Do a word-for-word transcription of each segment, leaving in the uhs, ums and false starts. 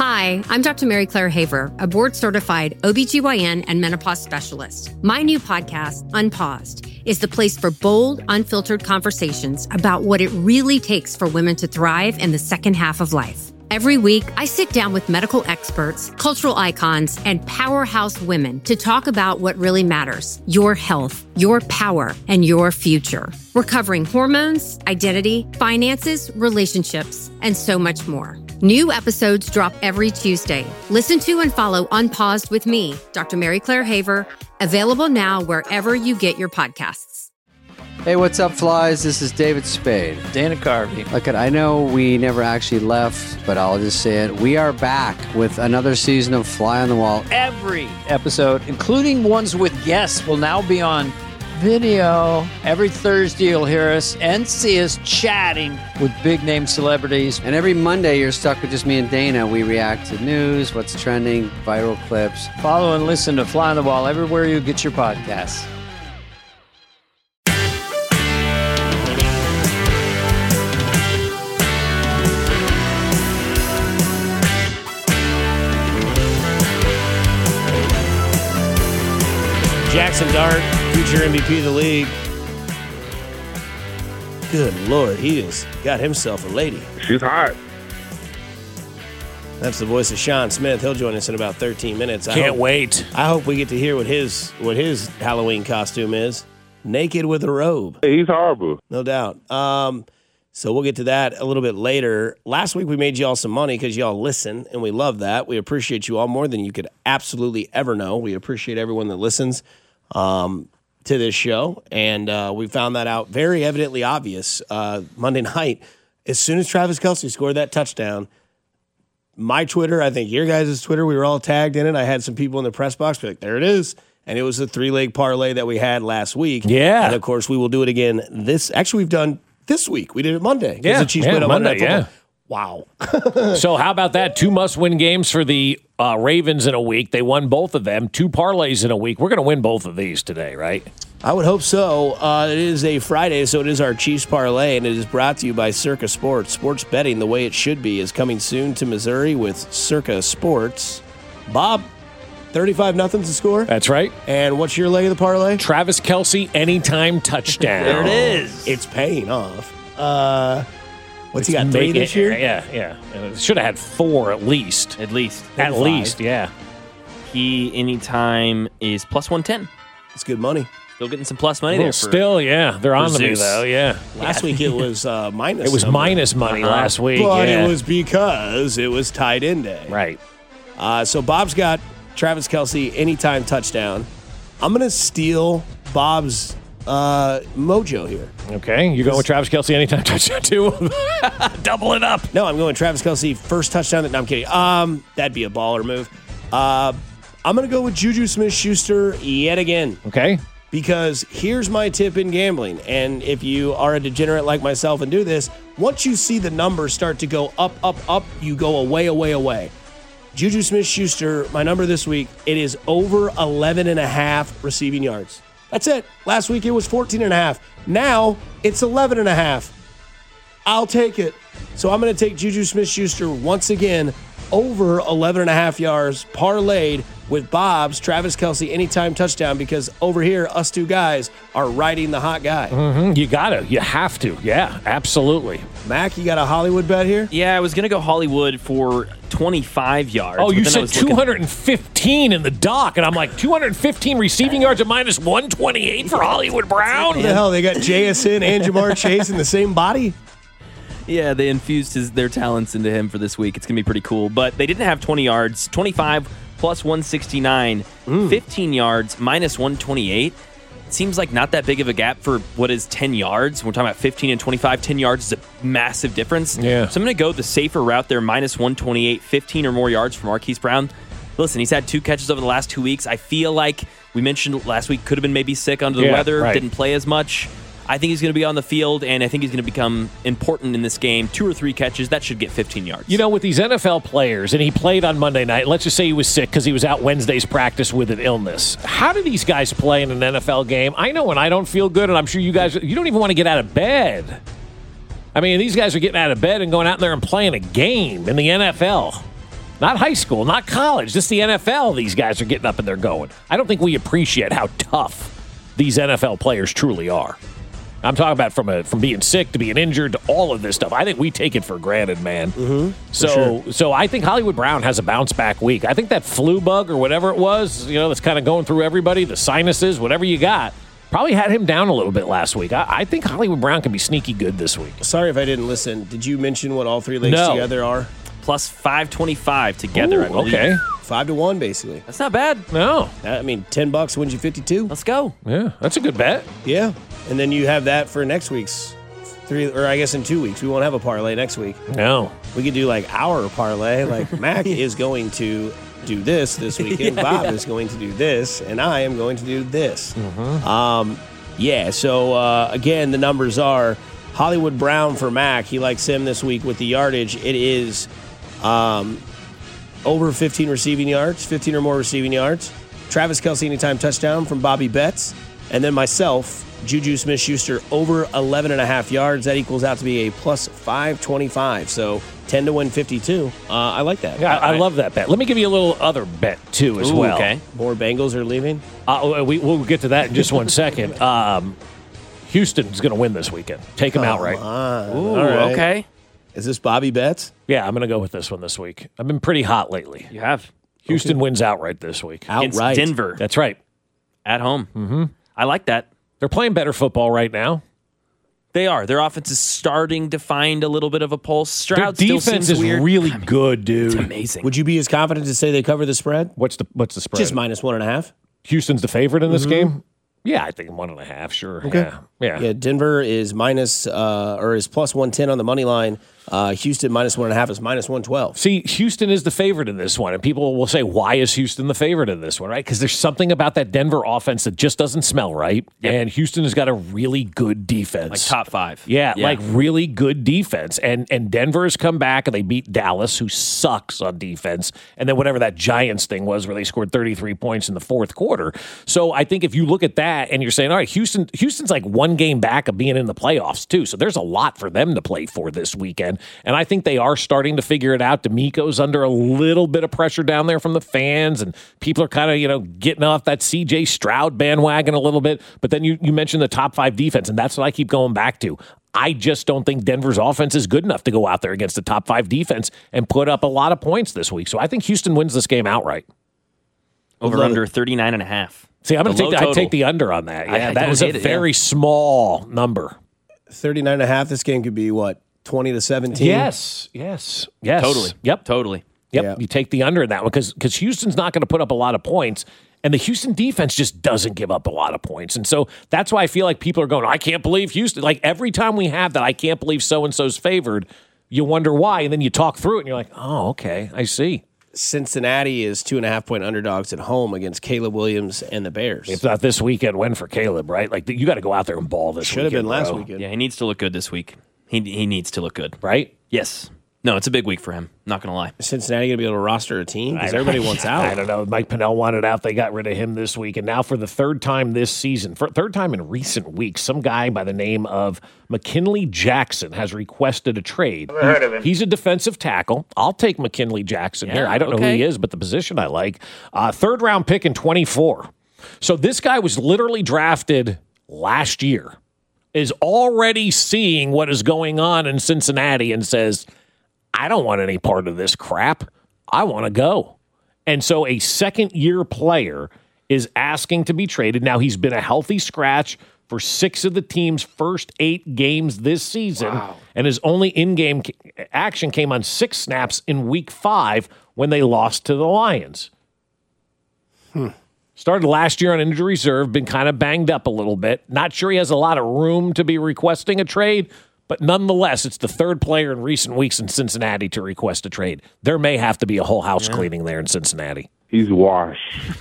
Hi, I'm Doctor Mary Claire Haver, a board-certified O B G Y N and menopause specialist. My new podcast, Unpaused, is the place for bold, unfiltered conversations about what it really takes for women to thrive in the second half of life. Every week, I sit down with medical experts, cultural icons, and powerhouse women to talk about what really matters: your health, your power, and your future. We're covering hormones, identity, finances, relationships, and so much more. New episodes drop every Tuesday. Listen to and follow Unpaused with me, Doctor Mary Claire Haver, available now wherever you get your podcasts. Hey, what's up, flies? This is David Spade. Dana Carvey. Look, I know we never actually left, but I'll just say it. We are back with another season of Fly on the Wall. Every episode, including ones with guests, will now be on video. Every Thursday, you'll hear us and see us chatting with big-name celebrities. And every Monday, you're stuck with just me and Dana. We react to news, what's trending, viral clips. Follow and listen to Fly on the Wall everywhere you get your podcasts. Jackson Dart, future M V P of the league. Good Lord, he has got himself a lady. She's hot. That's the voice of Sean Smith. He'll join us in about thirteen minutes. I Can't hope, wait. I hope we get to hear what his what his Halloween costume is. Naked with a robe. Hey, he's horrible. No doubt. Um, so we'll get to that a little bit later. Last week we made y'all some money because y'all listen, and we love that. We appreciate you all more than you could absolutely ever know. We appreciate everyone that listens um, to this show, and uh, we found that out very evidently obvious uh, Monday night. As soon as Travis Kelce scored that touchdown, my Twitter, I think your guys' Twitter, we were all tagged in it. I had some people in the press box be like, there it is. And it was the three-leg parlay that we had last week. Yeah. And, of course, we will do it again this. Actually, we've done this week. We did it Monday. Yeah, the Chiefs yeah, played on Monday, Monday Night yeah. Football. Wow. So how about that? Two must-win games for the uh, Ravens in a week. They won both of them. Two parlays in a week. We're going to win both of these today, right? I would hope so. Uh, it is a Friday, so it is our Chiefs parlay, and it is brought to you by Circa Sports. Sports betting the way it should be is coming soon to Missouri with Circa Sports. Bob, thirty-five nothing's the score. That's right. And what's your leg of the parlay? Travis Kelce, anytime touchdown. There it is. It's paying off. Uh, what's he It's got, three making- this year? Yeah, yeah. And it should have had four at least. At least. At five. least, yeah. He, anytime, is plus one ten. It's good money. Still getting some plus money Well, there. For, still, yeah. They're on to me, Zeus. though, yeah. Last week it was uh, minus. It was number. minus money Uh-huh. last week. But yeah. it was because it was tight end day. Right. Uh, so Bob's got Travis Kelce anytime touchdown. I'm going to steal Bob's uh, mojo here. Okay. You're going with Travis Kelce anytime touchdown, too? Double it up. No, I'm going Travis Kelce first touchdown. No, I'm kidding. Um, that'd be a baller move. Uh, I'm going to go with Juju Smith-Schuster yet again. Okay. Because here's my tip in gambling, and if you are a degenerate like myself and do this, once you see the numbers start to go up, up, up, you go away, away, away. Juju Smith-Schuster, my number this week, it is over eleven and a half receiving yards. That's it. Last week it was fourteen and a half. Now it's eleven and a half. I'll take it. So I'm going to take Juju Smith-Schuster once again over eleven and a half yards parlayed with Bob's Travis Kelce anytime touchdown, because over here, us two guys are riding the hot guy. Mm-hmm. You got to. You have to. Yeah, absolutely. Mac, you got a Hollywood bet here? Yeah, I was going to go Hollywood for twenty-five yards. Oh, but you then I said was looking- two hundred fifteen in the dock, and I'm like, two hundred fifteen receiving yards at minus one twenty-eight for Hollywood Brown? What the hell? They got J S N and Jamar Chase in the same body? Yeah, they infused his, their talents into him for this week. It's going to be pretty cool. But they didn't have twenty yards. twenty-five plus one sixty-nine. Mm. fifteen yards minus one twenty-eight. It seems like not that big of a gap for what is ten yards. We're talking about fifteen and twenty-five. ten yards is a massive difference. Yeah. So I'm going to go the safer route there, minus one twenty-eight, fifteen or more yards for Marquise Brown. Listen, he's had two catches over the last two weeks. I feel like we mentioned last week could have been maybe sick under the Yeah, weather, right. didn't play as much. I think he's going to be on the field, and I think he's going to become important in this game. Two or three catches, that should get fifteen yards. You know, with these N F L players, and he played on Monday night, let's just say he was sick because he was out Wednesday's practice with an illness. How do these guys play in an N F L game? I know when I don't feel good, and I'm sure you guys, you don't even want to get out of bed. I mean, these guys are getting out of bed and going out there and playing a game in the N F L. Not high school, not college, just the N F L. These guys are getting up and they're going. I don't think we appreciate how tough these N F L players truly are. I'm talking about from a, from being sick to being injured to all of this stuff. I think we take it for granted, man. Mm-hmm, so, sure. so I think Hollywood Brown has a bounce back week. I think that flu bug or whatever it was, you know, that's kind of going through everybody, the sinuses, whatever you got, probably had him down a little bit last week. I, I think Hollywood Brown can be sneaky good this week. Sorry if I didn't listen. Did you mention what all three legs No. together are? Plus five twenty-five together, Ooh, I believe. okay. Five to one, basically. That's not bad. No. I mean, ten bucks wins you fifty-two. Let's go. Yeah, that's a good bet. Yeah. And then you have that for next week's three, or I guess in two weeks. We won't have a parlay next week. No. We could do like our parlay. Like Mac is going to do this this weekend. Yeah, Bob yeah. is going to do this, and I am going to do this. Mm-hmm. Um, yeah. So uh, again, the numbers are Hollywood Brown for Mac. He likes him this week with the yardage. It is um, over fifteen receiving yards, fifteen or more receiving yards. Travis Kelce anytime touchdown from Bobby Betts, and then myself, Juju Smith-Schuster over eleven and a half yards. That equals out to be a plus five twenty-five. So ten to win fifty-two. Uh, I like that. Yeah, I, I love that bet. Let me give you a little other bet, too, as Ooh, well. okay. More Bengals are leaving. Uh, we, we'll get to that in just one second. Um, Houston's going to win this weekend. Take them outright. Ooh, All right. okay. Is this Bobby Betts? Yeah, I'm going to go with this one this week. I've been pretty hot lately. You have. Houston wins outright this week. Against Outright. Denver That's right. at home. Mm-hmm. I like that. They're playing better football right now. They are. Their offense is starting to find a little bit of a pulse. Their Stroud still defense seems is weird. really good, dude. It's amazing. Would you be as confident to say they cover the spread? What's the what's the spread? Just minus one and a half. Houston's the favorite in this game? Yeah, I think one and a half, sure. Yeah. Yeah. Yeah, Denver is minus uh, or is plus one ten on the money line. Uh, Houston minus one and a half is minus one twelve. See, Houston is the favorite in this one, and people will say, why is Houston the favorite in this one, right? Because there's something about that Denver offense that just doesn't smell right, Yep. and Houston has got a really good defense. Like top five. Yeah, like really good defense. And and Denver has come back and they beat Dallas, who sucks on defense. And then whatever that Giants thing was where they scored thirty-three points in the fourth quarter. So I think if you look at that and you're saying, all right, Houston, Houston's like one game back of being in the playoffs too. So there's a lot for them to play for this weekend. And I think they are starting to figure it out. D'Amico's under a little bit of pressure down there from the fans, and people are kind of, you know, getting off that C J Stroud bandwagon a little bit. But then you, you mentioned the top five defense, and that's what I keep going back to. I just don't think Denver's offense is good enough to go out there against the top five defense and put up a lot of points this week. So I think Houston wins this game outright. Over Love under it. thirty-nine and a half. See, I'm going The to take low the, I total. take the under on that. I- Yeah, I that don't is a hate it, very yeah. small number. thirty-nine and a half. This game could be what, twenty to seventeen? Yes, yes, yes. Totally. Yep. Totally. Yep. Yeah. You take the under in that one because because Houston's not going to put up a lot of points, and the Houston defense just doesn't give up a lot of points. And so that's why I feel like people are going, I can't believe Houston. Like every time we have that, I can't believe so-and-so's favored, you wonder why. And then you talk through it and you're like, oh, okay, I see. Cincinnati is two and a half point underdogs at home against Caleb Williams and the Bears. If not this weekend, win for Caleb, right? Like you got to go out there and ball this Should have weekend, been last bro. weekend. Yeah, he needs to look good this week. He he needs to look good. Right? Yes. No, it's a big week for him. Not going to lie. Is Cincinnati going to be able to roster a team? Because I- everybody wants out. I don't know. Mike Pennell wanted out. They got rid of him this week. And now for the third time this season, for third time in recent weeks, some guy by the name of McKinley Jackson has requested a trade. Never heard of him. He's a defensive tackle. I'll take McKinley Jackson here. Yeah, I don't know who okay. he is, but the position I like. Uh, third round pick in twenty-four. So this guy was literally drafted last year, is already seeing what is going on in Cincinnati and says, I don't want any part of this crap. I want to go. And so a second-year player is asking to be traded. Now, he's been a healthy scratch for six of the team's first eight games this season, and his only in-game action came on six snaps in week five when they lost to the Lions. Hmm. Started last year on injury reserve, been kind of banged up a little bit. Not sure he has a lot of room to be requesting a trade, but nonetheless, it's the third player in recent weeks in Cincinnati to request a trade. There may have to be a whole house cleaning there in Cincinnati. He's washed.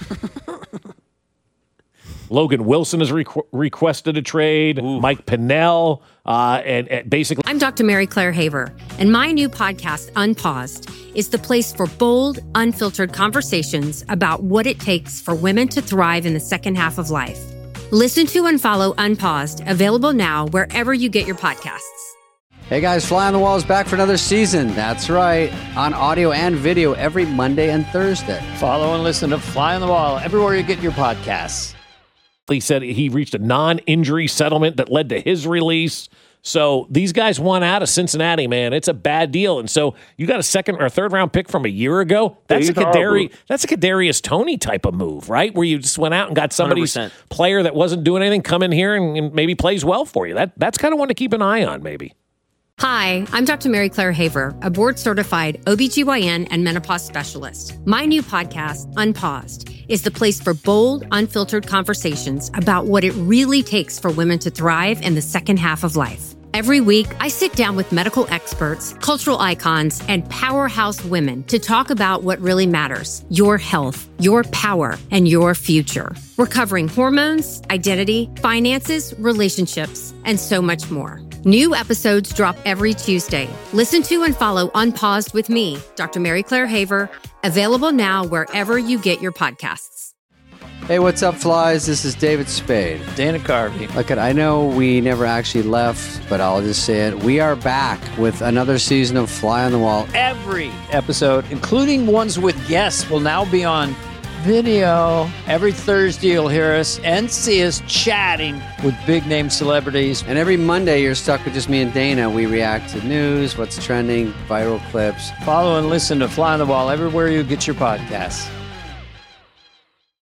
Logan Wilson has requ- requested a trade. Mike Pennell, uh, and, and basically, I'm Doctor Mary Claire Haver, and my new podcast, Unpaused, is the place for bold, unfiltered conversations about what it takes for women to thrive in the second half of life. Listen to and follow Unpaused, available now wherever you get your podcasts. Hey guys, Fly on the Wall is back for another season. That's right, on audio and video every Monday and Thursday. Follow and listen to Fly on the Wall everywhere you get your podcasts. He said he reached a non-injury settlement that led to his release. So these guys won out of Cincinnati, man. It's a bad deal. And so you got a second or third round pick from a year ago. That's a Kadari, that's a Kadarius Toney type of move, right? Where you just went out and got somebody's one hundred percent player that wasn't doing anything, come in here and, and maybe plays well for you. That that's kind of one to keep an eye on, maybe. Hi, I'm Doctor Mary Claire Haver, a board-certified O B G Y N and menopause specialist. My new podcast, Unpaused, is the place for bold, unfiltered conversations about what it really takes for women to thrive in the second half of life. Every week, I sit down with medical experts, cultural icons, and powerhouse women to talk about what really matters: your health, your power, and your future. We're covering hormones, identity, finances, relationships, and so much more. New episodes drop every Tuesday. Listen to and follow Unpaused with me, Doctor Mary Claire Haver, available now wherever you get your podcasts. Hey, what's up, Flies? This is David Spade. Dana Carvey. Look, I know we never actually left, but I'll just say it. We are back with another season of Fly on the Wall. Every episode, including ones with guests, will now be on video. Every Thursday, you'll hear us and see us chatting with big-name celebrities. And every Monday, you're stuck with just me and Dana. We react to news, what's trending, viral clips. Follow and listen to Fly on the Wall everywhere you get your podcasts.